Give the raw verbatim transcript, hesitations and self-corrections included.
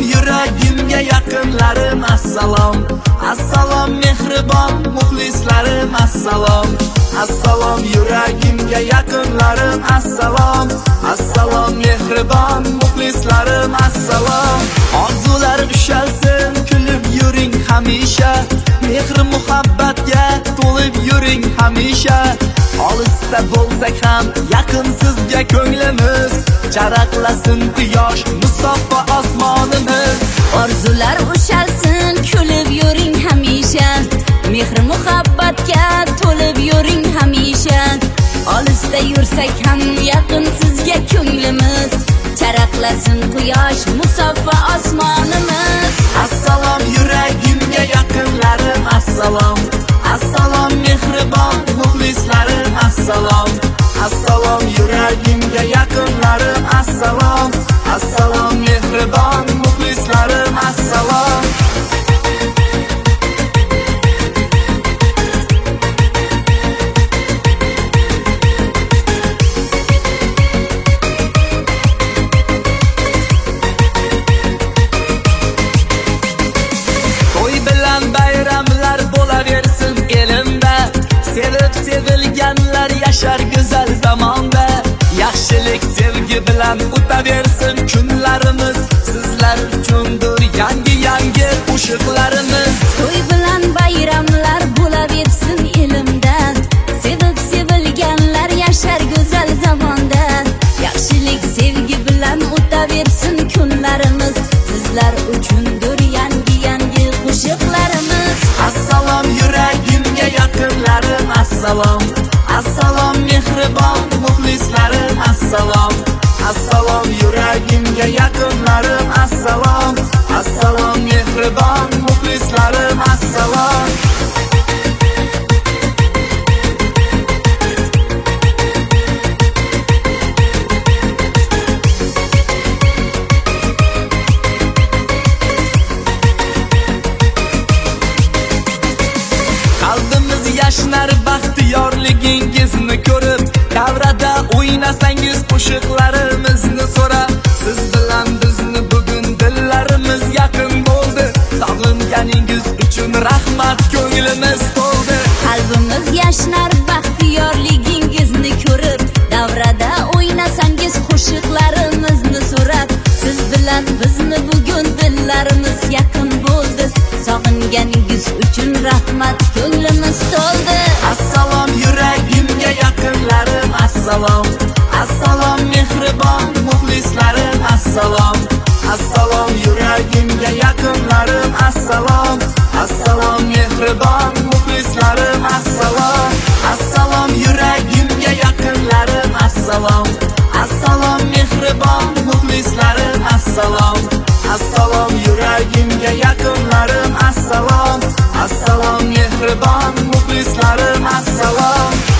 yuragimga yaqinlarim assalom. Assalom mehribon muxlislarim assalom. Assalom yuragimga yaqinlarim assalom. Assalom mehribon muxlislarim assalom. Orzularim ushalsin, kulib yuring hamisha. Mehr muhabbatga to'lib yuring hamisha. Olisda bo'lsak ham yaqin sizga ko'nglimiz. Charaqlasin quyosh musaffo osmonimiz. Orzular ushalsin, kulib yuring hamisha. Mehr muhabbatga to'lib yuring hamisha. Olisda yursak ham yaqin sizga ko'nglimiz. Charaqlasin quyosh musaffo osmonimiz. Assalom yuragimga yaqinlarim assalom. Assalom mehribon muxlislarim assalom. Assalom yuragimga yaqinlarim assalom. Assalom mehribon muxlislarim assalom. To'y bilan bayramlar bo'laversin elimda. Sevib sevilganlar yashar go'zal zamonda. Yaxshilik sevgi bilan o'taversin kunlarimiz. Sizlar uchundir yangi yangi qo'shiqlarimiz. To'y bilan bayramlar bo'laversin elimda. Sevib sevilganlar yashar go'zal zamonda. Yaxshilik sevgi bilan o'taversin kunlarimiz. Sizlar uchundir yangi yangi qo'shiqlarimiz. Assalom yuragimga yaqinlarim assalom. Assalom mehribon muxlislarim assalom. Assalom yuragimga yaqinlarim assalom. Assalom mehribon muxlislarim assalom. Qalbimiz yashnar baxtiyorligingizni ko'rib, davrada o'ynasangiz qo'shiqlarimizni so'rab, siz bilan bizni bugun dillarimiz yaqin bo'ldi. Sog'inganingiz uchun rahmat, ko'nglimiz to'ldi. Qalbimiz yashnar baxtiyorligingizni ko'rib, davrada o'ynasangiz qo'shiqlarimizni so'rab, siz bilan bizni bugun dillarimiz yaqin bo'ldi. Sog'inganingiz uchun rahmat, ko'nglimiz to'ldi. Assalom yuragimga yaqinlarim assalom. Assalom mehribon muxlislarim assalom. Assalom yuragimga yaqinlarim assalom. Assalom mehribon muxlislarim assalom. Assalom yuragimga yaqinlarim assalom. Assalom mehribon muxlislarim assalom. Assalom yuragimga yaqinlarim assalom. Assalom mehribon muxlislarim assalom.